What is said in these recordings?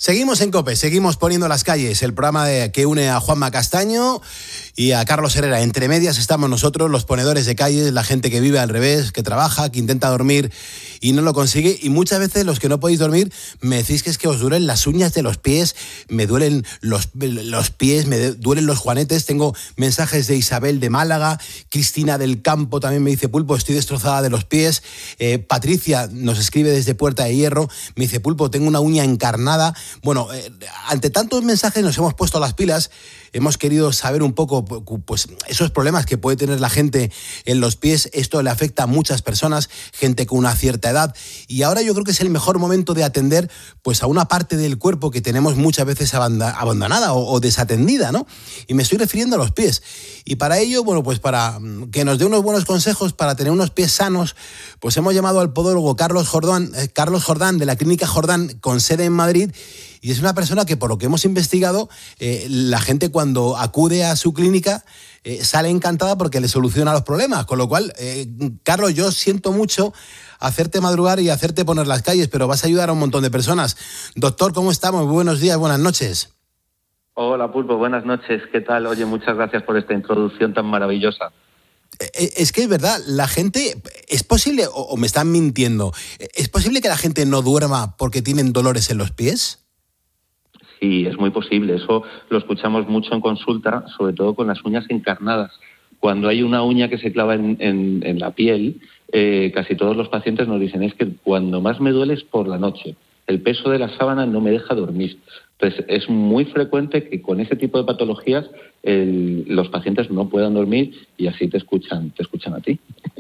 Seguimos en COPE, seguimos poniendo las calles, el programa que une a Juanma Castaño y a Carlos Herrera. Entre medias estamos nosotros, los ponedores de calles, la gente que vive al revés, que trabaja, que intenta dormir y no lo consigue. Y muchas veces los que no podéis dormir me decís que es que os duelen las uñas de los pies, me duelen los pies, me duelen los juanetes. Tengo mensajes de Isabel de Málaga, Cristina del Campo también me dice: Pulpo, estoy destrozada de los pies. Patricia nos escribe desde Puerta de Hierro, me dice: Pulpo, tengo una uña encarnada. Bueno, ante tantos mensajes nos hemos puesto las pilas, hemos querido saber un poco pues esos problemas que puede tener la gente en los pies. Esto le afecta a muchas personas, gente con una cierta edad, y ahora yo creo que es el mejor momento de atender pues a una parte del cuerpo que tenemos muchas veces abandonada o desatendida, ¿no? Y me estoy refiriendo a los pies. Y para ello, bueno, pues para que nos dé unos buenos consejos para tener unos pies sanos, pues hemos llamado al podólogo Carlos Jordán de la Clínica Jordán, con sede en Madrid. Y es una persona que, por lo que hemos investigado, la gente cuando acude a su clínica sale encantada porque le soluciona los problemas. Con lo cual, Carlos, yo siento mucho hacerte madrugar y hacerte poner las calles, pero vas a ayudar a un montón de personas. Doctor, ¿cómo estamos? Buenos días, buenas noches. Hola, Pulpo, buenas noches. ¿Qué tal? Oye, muchas gracias por esta introducción tan maravillosa. Es que es verdad, la gente, ¿es posible, o me están mintiendo, es posible que la gente no duerma porque tienen dolores en los pies? Sí, es muy posible. Eso lo escuchamos mucho en consulta, sobre todo con las uñas encarnadas. Cuando hay una uña que se clava en la piel, casi todos los pacientes nos dicen: es que cuando más me duele es por la noche. El peso de la sábana no me deja dormir. Entonces, es muy frecuente que con ese tipo de patologías los pacientes no puedan dormir y así te escuchan a ti.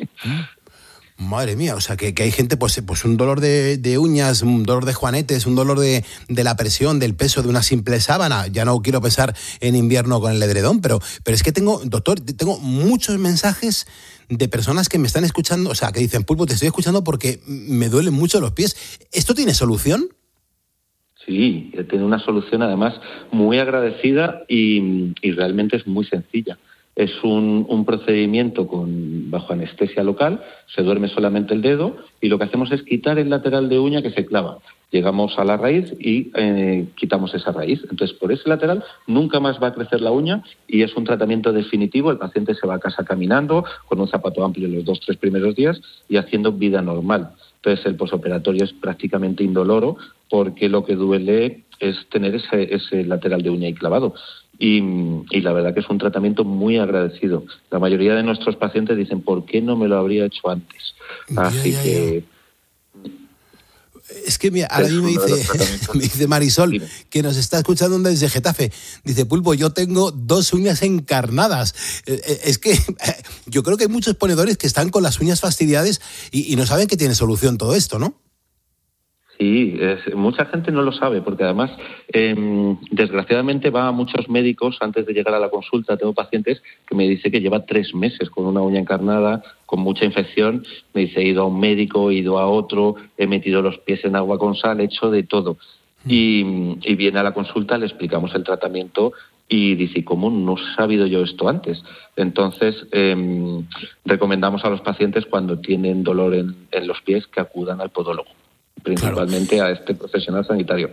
Madre mía, o sea, que hay gente, pues un dolor de uñas, un dolor de juanetes, un dolor de la presión, del peso de una simple sábana. Ya no quiero pensar en invierno con el edredón, pero es que tengo muchos mensajes de personas que me están escuchando, o sea, que dicen: Pulpo, te estoy escuchando porque me duelen mucho los pies. ¿Esto tiene solución? Sí, tiene una solución además muy agradecida y realmente es muy sencilla. Es un procedimiento bajo anestesia local, se duerme solamente el dedo y lo que hacemos es quitar el lateral de uña que se clava. Llegamos a la raíz y quitamos esa raíz. Entonces, por ese lateral nunca más va a crecer la uña y es un tratamiento definitivo. El paciente se va a casa caminando, con un zapato amplio los 2-3 primeros días y haciendo vida normal. Entonces, el posoperatorio es prácticamente indoloro porque lo que duele es tener ese lateral de uña ahí clavado. Y la verdad que es un tratamiento muy agradecido. La mayoría de nuestros pacientes dicen: ¿por qué no me lo habría hecho antes? Así que... Es que mira, ahora me dice Marisol, que nos está escuchando desde Getafe. Dice: Pulpo, yo tengo 2 uñas encarnadas. Es que yo creo que hay muchos ponedores que están con las uñas fastidiadas y no saben que tiene solución todo esto, ¿no? Sí, mucha gente no lo sabe porque además, desgraciadamente, va a muchos médicos antes de llegar a la consulta. Tengo pacientes que me dicen que lleva 3 meses con una uña encarnada, con mucha infección. Me dice: he ido a un médico, he ido a otro, he metido los pies en agua con sal, he hecho de todo. Y viene a la consulta, le explicamos el tratamiento y dice: ¿cómo no he sabido yo esto antes? Entonces, recomendamos a los pacientes, cuando tienen dolor en los pies, que acudan al podólogo, principalmente a este profesional sanitario.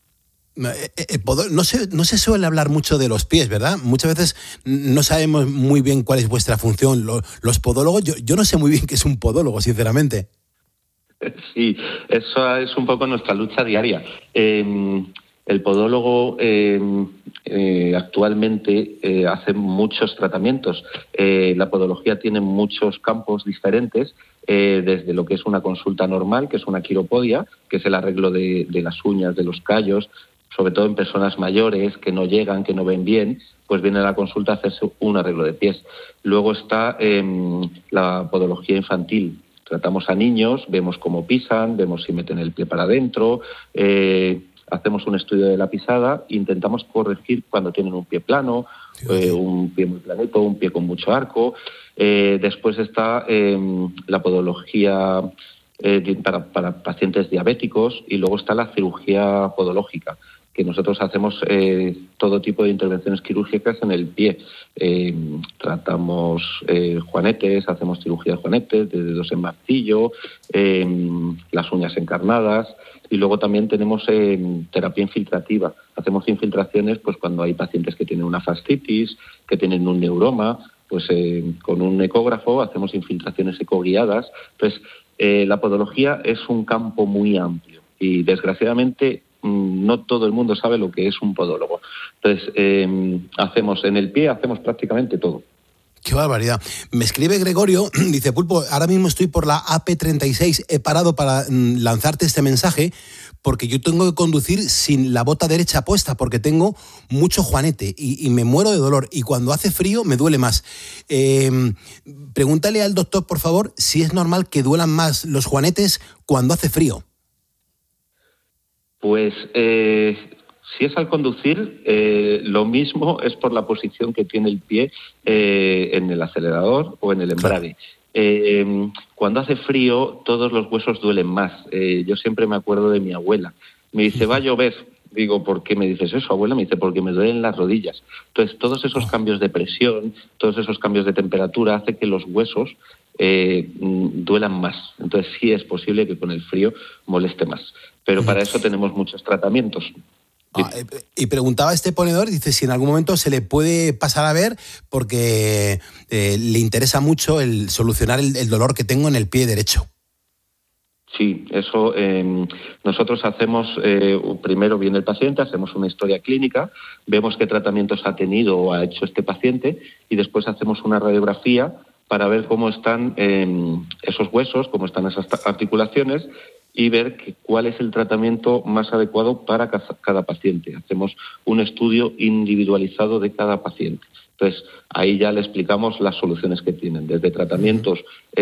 No se suele hablar mucho de los pies, ¿verdad? Muchas veces no sabemos muy bien cuál es vuestra función. Los podólogos, yo no sé muy bien qué es un podólogo, sinceramente. Sí, eso es un poco nuestra lucha diaria. El podólogo actualmente hace muchos tratamientos. La podología tiene muchos campos diferentes, desde lo que es una consulta normal, que es una quiropodia, que es el arreglo de las uñas, de los callos, sobre todo en personas mayores que no llegan, que no ven bien, pues viene a la consulta a hacerse un arreglo de pies. Luego está la podología infantil. Tratamos a niños, vemos cómo pisan, vemos si meten el pie para adentro, hacemos un estudio de la pisada e intentamos corregir cuando tienen un pie plano, un pie muy planito, un pie con mucho arco. Después está la podología para pacientes diabéticos y luego está la cirugía podológica, que nosotros hacemos todo tipo de intervenciones quirúrgicas en el pie. Tratamos juanetes, hacemos cirugía de juanetes, de dedos en martillo, las uñas encarnadas, y luego también tenemos terapia infiltrativa. Hacemos infiltraciones pues cuando hay pacientes que tienen una fascitis, que tienen un neuroma, pues con un ecógrafo hacemos infiltraciones ecoguiadas. Entonces, la podología es un campo muy amplio y desgraciadamente no todo el mundo sabe lo que es un podólogo. Entonces, hacemos en el pie, hacemos prácticamente todo. ¡Qué barbaridad! Me escribe Gregorio, dice: Pulpo, ahora mismo estoy por la AP36, he parado para lanzarte este mensaje porque yo tengo que conducir sin la bota derecha puesta porque tengo mucho juanete y me muero de dolor, y cuando hace frío me duele más. Pregúntale al doctor, por favor, si es normal que duelan más los juanetes cuando hace frío. Pues si es al conducir, lo mismo es por la posición que tiene el pie en el acelerador o en el embrague. Cuando hace frío, todos los huesos duelen más. Yo siempre me acuerdo de mi abuela. Me dice: va a llover. Digo: ¿por qué me dices eso, abuela? Me dice: porque me duelen las rodillas. Entonces, todos esos cambios de presión, todos esos cambios de temperatura hace que los huesos duelan más. Entonces, sí es posible que con el frío moleste más. Pero para eso tenemos muchos tratamientos. Y preguntaba este ponedor, dice, si en algún momento se le puede pasar a ver, porque le interesa mucho el solucionar el dolor que tengo en el pie derecho. Sí, eso nosotros hacemos, primero viene el paciente, hacemos una historia clínica, vemos qué tratamientos ha tenido o ha hecho este paciente, y después hacemos una radiografía para ver cómo están esos huesos, cómo están esas articulaciones, y ver cuál es el tratamiento más adecuado para cada paciente. Hacemos un estudio individualizado de cada paciente. Entonces, ahí ya le explicamos las soluciones que tienen, desde tratamientos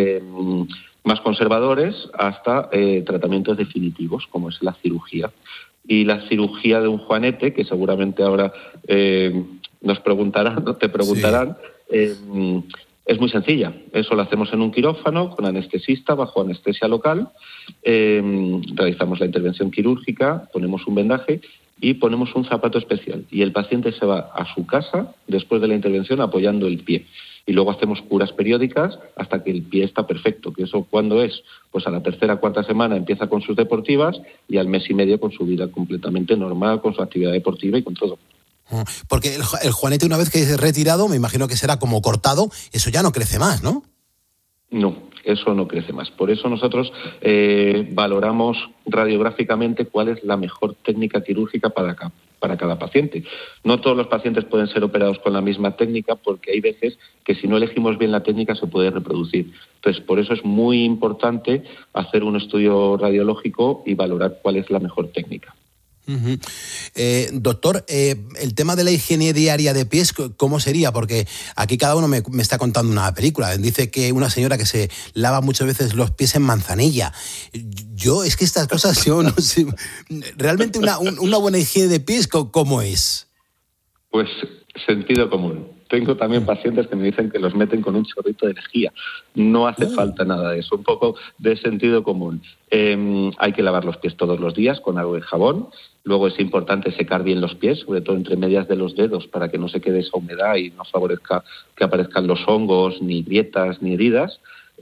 más conservadores hasta tratamientos definitivos, como es la cirugía. Y la cirugía de un juanete, que seguramente ahora nos preguntarán, no te preguntarán, sí. Es muy sencilla. Eso lo hacemos en un quirófano con anestesista, bajo anestesia local. Realizamos la intervención quirúrgica, ponemos un vendaje y ponemos un zapato especial. Y el paciente se va a su casa después de la intervención apoyando el pie. Y luego hacemos curas periódicas hasta que el pie está perfecto. ¿Que eso cuándo es? Pues a la tercera o cuarta semana empieza con sus deportivas y al mes y medio con su vida completamente normal, con su actividad deportiva y con todo. Porque el juanete, una vez que es retirado, me imagino que será como cortado, eso ya no crece más, ¿no? No, eso no crece más. Por eso nosotros valoramos radiográficamente cuál es la mejor técnica quirúrgica para cada paciente. No todos los pacientes pueden ser operados con la misma técnica, porque hay veces que si no elegimos bien la técnica se puede reproducir. Entonces, por eso es muy importante hacer un estudio radiológico y valorar cuál es la mejor técnica. Uh-huh. Doctor, el tema de la higiene diaria de pies, ¿cómo sería? Porque aquí cada uno me está contando una película. Dice que una señora que se lava muchas veces los pies en manzanilla. Yo, es que estas cosas, yo no sé. ¿Realmente una buena higiene de pies, cómo es? Pues sentido común. Tengo también pacientes que me dicen que los meten con un chorrito de lejía. No hace falta nada de eso, un poco de sentido común. Hay que lavar los pies todos los días con agua y jabón. Luego es importante secar bien los pies, sobre todo entre medias de los dedos, para que no se quede esa humedad y no favorezca que aparezcan los hongos, ni grietas, ni heridas.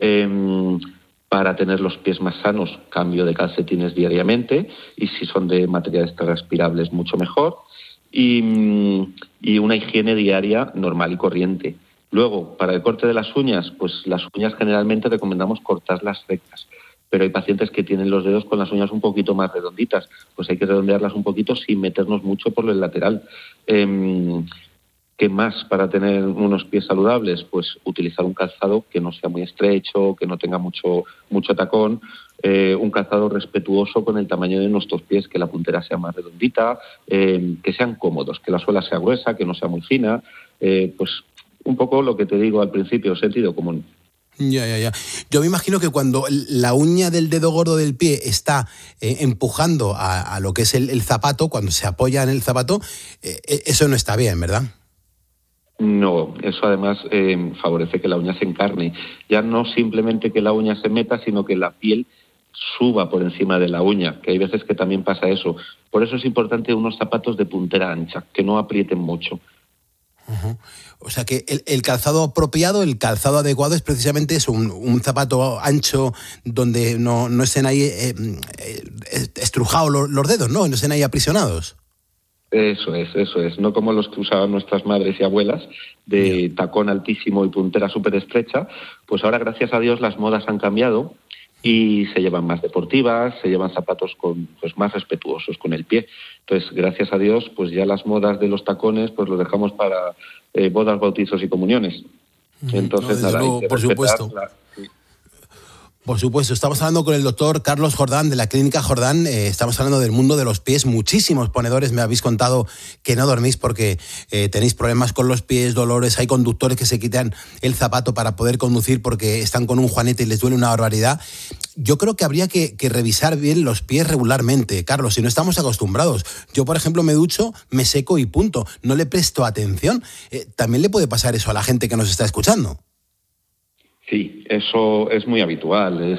Para tener los pies más sanos, cambio de calcetines diariamente, y si son de materiales transpirables, mucho mejor. Y una higiene diaria normal y corriente. Luego, para el corte de las uñas, pues las uñas generalmente recomendamos cortarlas rectas, pero hay pacientes que tienen los dedos con las uñas un poquito más redonditas, pues hay que redondearlas un poquito sin meternos mucho por el lateral. ¿Qué más para tener unos pies saludables? Pues utilizar un calzado que no sea muy estrecho, que no tenga mucho tacón, un calzado respetuoso con el tamaño de nuestros pies, que la puntera sea más redondita, que sean cómodos, que la suela sea gruesa, que no sea muy fina, pues un poco lo que te digo al principio, sentido común. Ya. Yo me imagino que cuando la uña del dedo gordo del pie está empujando a lo que es el zapato, cuando se apoya en el zapato, eso no está bien, ¿verdad? No, eso además favorece que la uña se encarne. Ya no simplemente que la uña se meta, sino que la piel suba por encima de la uña, que hay veces que también pasa eso. Por eso es importante unos zapatos de puntera ancha, que no aprieten mucho. Uh-huh. O sea que el calzado apropiado, el calzado adecuado es precisamente eso, un zapato ancho donde no estén ahí estrujados los dedos, ¿no? No estén ahí aprisionados. Eso es. No como los que usaban nuestras madres y abuelas, de tacón altísimo y puntera súper estrecha. Pues ahora, gracias a Dios, las modas han cambiado y se llevan más deportivas, se llevan zapatos más respetuosos con el pie. Entonces, gracias a Dios, pues ya las modas de los tacones pues los dejamos para bodas, bautizos y comuniones. Entonces, no, luego, por supuesto. Por supuesto, estamos hablando con el doctor Carlos Jordán de la Clínica Jordán, estamos hablando del mundo de los pies, muchísimos ponedores me habéis contado que no dormís porque tenéis problemas con los pies, dolores, hay conductores que se quitan el zapato para poder conducir porque están con un juanete y les duele una barbaridad. Yo creo que habría que revisar bien los pies regularmente, Carlos, si no estamos acostumbrados. Yo, por ejemplo, me ducho, me seco y punto, no le presto atención. También le puede pasar eso a la gente que nos está escuchando. Sí, eso es muy habitual.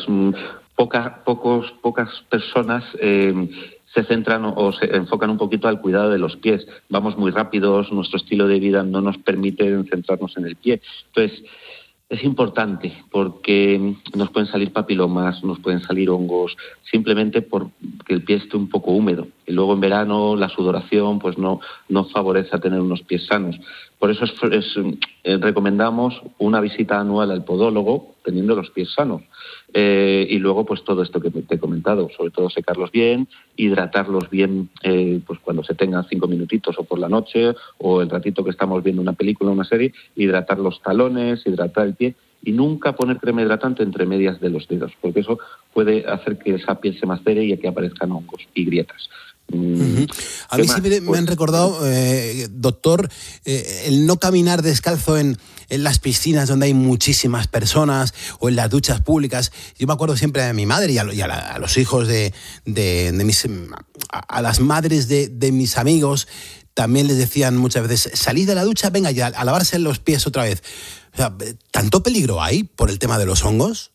Pocas personas se centran o se enfocan un poquito al cuidado de los pies. Vamos muy rápidos, nuestro estilo de vida no nos permite centrarnos en el pie. Entonces, es importante porque nos pueden salir papilomas, nos pueden salir hongos, simplemente porque el pie esté un poco húmedo. Y luego en verano la sudoración pues no favorece a tener unos pies sanos. Por eso recomendamos una visita anual al podólogo teniendo los pies sanos. Y luego pues todo esto que te he comentado, sobre todo secarlos bien, hidratarlos bien pues cuando se tengan 5 minutitos o por la noche o el ratito que estamos viendo una película o una serie, hidratar los talones, hidratar el pie y nunca poner crema hidratante entre medias de los dedos, porque eso puede hacer que esa piel se macere y que aparezcan hongos y grietas. Uh-huh. A mí siempre me han recordado, doctor, el no caminar descalzo en las piscinas donde hay muchísimas personas o en las duchas públicas. Yo me acuerdo siempre de mi madre y a los hijos de las madres de mis amigos también les decían muchas veces, salid de la ducha, venga ya, a lavarse los pies otra vez. O sea, ¿tanto peligro hay por el tema de los hongos?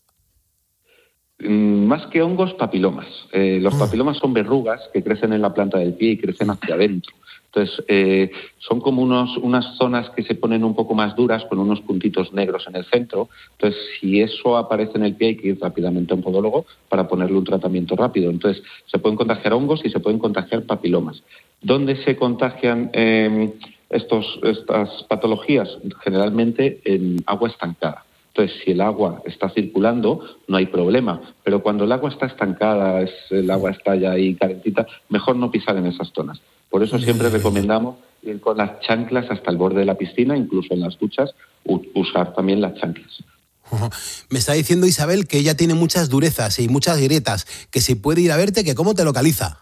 Más que hongos, papilomas. Los papilomas son verrugas que crecen en la planta del pie y crecen hacia adentro. Entonces, son como unas zonas que se ponen un poco más duras con unos puntitos negros en el centro. Entonces, si eso aparece en el pie, hay que ir rápidamente a un podólogo para ponerle un tratamiento rápido. Entonces, se pueden contagiar hongos y se pueden contagiar papilomas. ¿Dónde se contagian estas patologías? Generalmente en agua estancada. Entonces, si el agua está circulando, no hay problema. Pero cuando el agua está estancada, el agua está ya ahí calentita, mejor no pisar en esas zonas. Por eso siempre recomendamos ir con las chanclas hasta el borde de la piscina, incluso en las duchas, usar también las chanclas. Me está diciendo Isabel que ella tiene muchas durezas y muchas grietas, que si puede ir a verte, que cómo te localiza.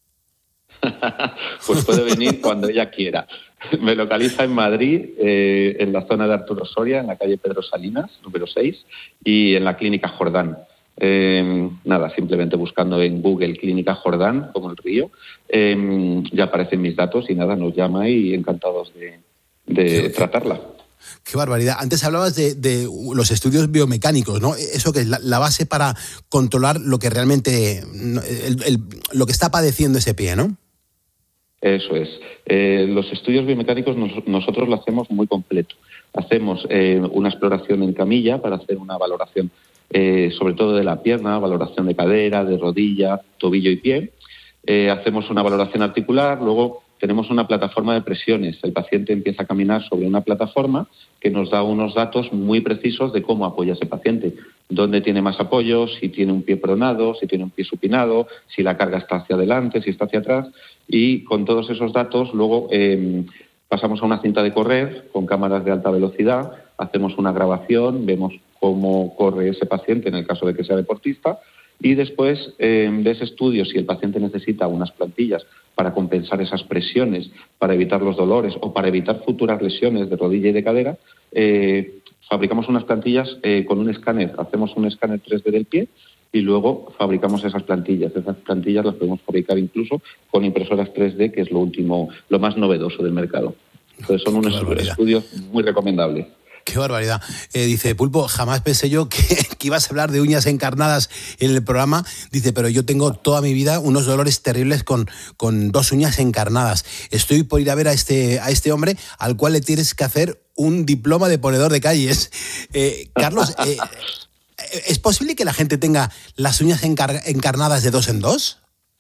Pues puede venir cuando ella quiera. Me localiza en Madrid, en la zona de Arturo Soria, en la calle Pedro Salinas, número 6, y en la Clínica Jordán. Simplemente buscando en Google Clínica Jordán, como el río, ya aparecen mis datos y nos llama y encantados de tratarla. Qué barbaridad. Antes hablabas de los estudios biomecánicos, ¿no? Eso que es la base para controlar lo que realmente, lo que está padeciendo ese pie, ¿no? Eso es. Los estudios biomecánicos nosotros lo hacemos muy completo. Hacemos una exploración en camilla para hacer una valoración sobre todo de la pierna, valoración de cadera, de rodilla, tobillo y pie. Hacemos una valoración articular, luego tenemos una plataforma de presiones. El paciente empieza a caminar sobre una plataforma que nos da unos datos muy precisos de cómo apoya ese paciente, dónde tiene más apoyo, si tiene un pie pronado, si tiene un pie supinado, si la carga está hacia adelante, si está hacia atrás. Y con todos esos datos luego pasamos a una cinta de correr con cámaras de alta velocidad, hacemos una grabación, vemos cómo corre ese paciente en el caso de que sea deportista y después de ese estudio, si el paciente necesita unas plantillas para compensar esas presiones, para evitar los dolores o para evitar futuras lesiones de rodilla y de cadera, fabricamos unas plantillas con un escáner, hacemos un escáner 3D del pie y luego fabricamos esas plantillas. Esas plantillas las podemos fabricar incluso con impresoras 3D, que es lo más novedoso del mercado. Entonces son unos estudios muy recomendables. Qué barbaridad. Dice, Pulpo, jamás pensé yo que ibas a hablar de uñas encarnadas en el programa. Dice, pero yo tengo toda mi vida unos dolores terribles con 2 uñas encarnadas. Estoy por ir a ver a este hombre al cual le tienes que hacer un diploma de ponedor de calles. Carlos, ¿es posible que la gente tenga las uñas encarnadas de 2 en 2?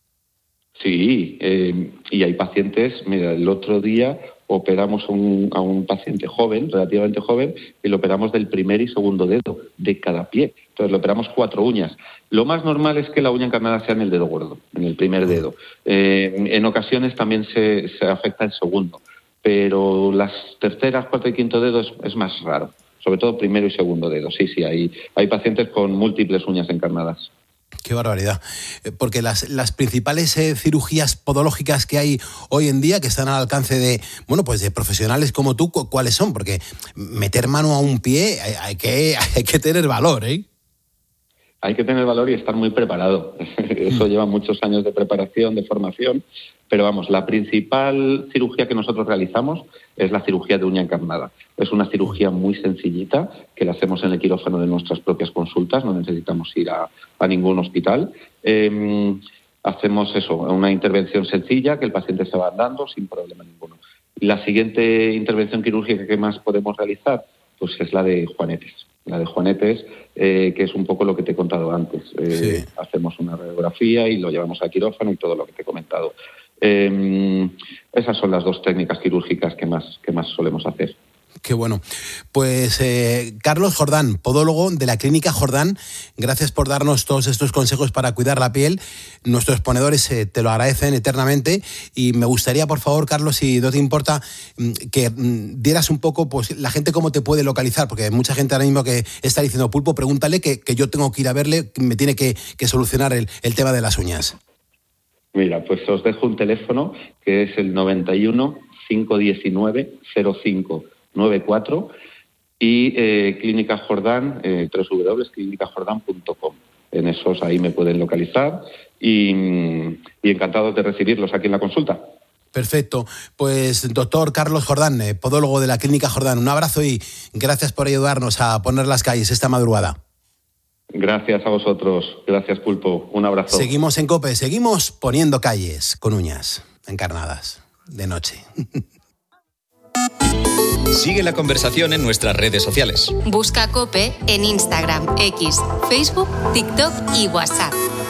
Sí, y hay pacientes, mira, el otro día operamos a un paciente joven, relativamente joven, y lo operamos del primer y segundo dedo, de cada pie. Entonces le operamos 4 uñas. Lo más normal es que la uña encarnada sea en el dedo gordo, en el primer dedo. En ocasiones también se afecta el segundo, pero las terceras, cuarto y quinto dedos es más raro, sobre todo primero y segundo dedo. Sí, hay pacientes con múltiples uñas encarnadas. Qué barbaridad. Porque las principales cirugías podológicas que hay hoy en día, que están al alcance de profesionales como tú, ¿cuáles son? Porque meter mano a un pie hay que tener valor, ¿eh? Hay que tener valor y estar muy preparado. Eso lleva muchos años de preparación, de formación. Pero vamos, la principal cirugía que nosotros realizamos es la cirugía de uña encarnada. Es una cirugía muy sencillita que la hacemos en el quirófano de nuestras propias consultas, no necesitamos ir a ningún hospital. Hacemos una intervención sencilla que el paciente se va dando sin problema ninguno. Y la siguiente intervención quirúrgica que más podemos realizar pues es la de juanetes. La de juanetes, que es un poco lo que te he contado antes. Sí. Hacemos una radiografía y lo llevamos al quirófano y todo lo que te he comentado. Esas son las 2 técnicas quirúrgicas que más solemos hacer. Qué bueno. Pues Carlos Jordán, podólogo de la Clínica Jordán, gracias por darnos todos estos consejos para cuidar la piel. Nuestros ponedores te lo agradecen eternamente y me gustaría, por favor, Carlos, si no te importa, que dieras un poco, pues, la gente cómo te puede localizar, porque hay mucha gente ahora mismo que está diciendo, Pulpo, pregúntale que yo tengo que ir a verle, me tiene que solucionar el tema de las uñas. Mira, pues os dejo un teléfono que es el 91 519 0594 y Clínica Jordán, www.clinicajordán.com. En esos ahí me pueden localizar y encantados de recibirlos aquí en la consulta. Perfecto. Pues doctor Carlos Jordán, podólogo de la Clínica Jordán, un abrazo y gracias por ayudarnos a poner las calles esta madrugada. Gracias a vosotros. Gracias, Pulpo. Un abrazo. Seguimos en COPE, seguimos poniendo calles con uñas encarnadas de noche. Sigue la conversación en nuestras redes sociales. Busca COPE en Instagram, X, Facebook, TikTok y WhatsApp.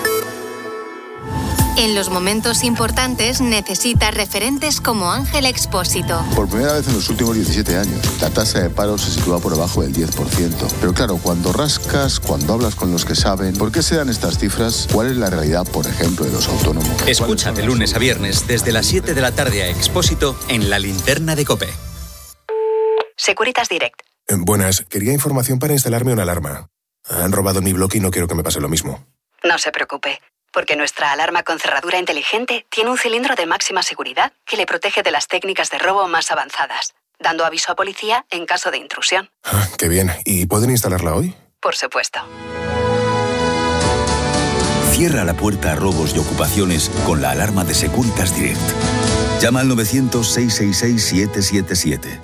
En los momentos importantes necesitas referentes como Ángel Expósito. Por primera vez en los últimos 17 años, la tasa de paro se sitúa por debajo del 10%. Pero claro, cuando rascas, cuando hablas con los que saben, ¿por qué se dan estas cifras? ¿Cuál es la realidad, por ejemplo, de los autónomos? Escucha de lunes a viernes desde las 7 de la tarde a Expósito en La Linterna de COPE. Securitas Direct. Buenas, quería información para instalarme una alarma. Han robado mi bloque y no quiero que me pase lo mismo. No se preocupe, porque nuestra alarma con cerradura inteligente tiene un cilindro de máxima seguridad que le protege de las técnicas de robo más avanzadas, dando aviso a policía en caso de intrusión. Ah, qué bien. ¿Y pueden instalarla hoy? Por supuesto. Cierra la puerta a robos y ocupaciones con la alarma de Securitas Direct. Llama al 900-666-777.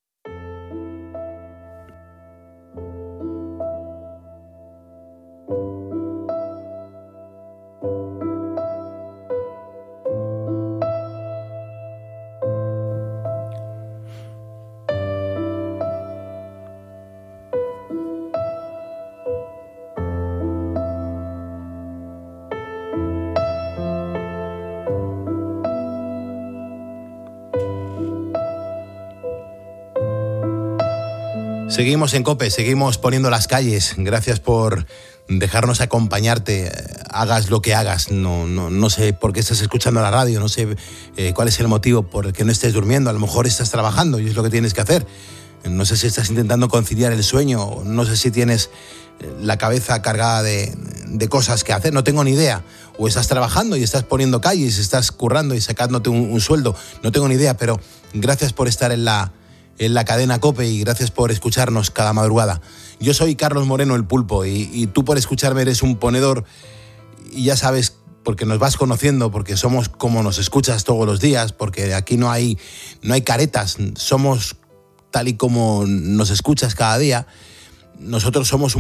Seguimos en COPE, seguimos poniendo las calles. Gracias por dejarnos acompañarte, hagas lo que hagas. No sé por qué estás escuchando la radio, no sé cuál es el motivo por el que no estés durmiendo. A lo mejor estás trabajando y es lo que tienes que hacer. No sé si estás intentando conciliar el sueño, no sé si tienes la cabeza cargada de cosas que hacer, no tengo ni idea. O estás trabajando y estás poniendo calles, estás currando y sacándote un sueldo, no tengo ni idea, pero gracias por estar en la cadena COPE y gracias por escucharnos cada madrugada. Yo soy Carlos Moreno, el Pulpo, y tú por escucharme eres un ponedor y ya sabes, porque nos vas conociendo, porque somos como nos escuchas todos los días, porque aquí no hay caretas, somos tal y como nos escuchas cada día, nosotros somos